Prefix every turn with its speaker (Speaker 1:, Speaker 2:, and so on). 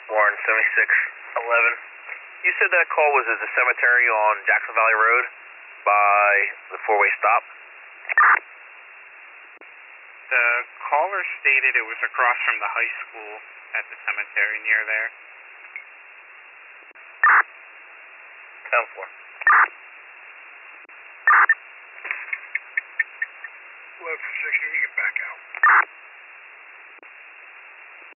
Speaker 1: Warren 7611. You said that call was at the cemetery on Jackson Valley Road by the four-way stop?
Speaker 2: The caller stated it was across from the high school at the cemetery near there.
Speaker 1: 10-4.
Speaker 3: 11-6, you can get back out.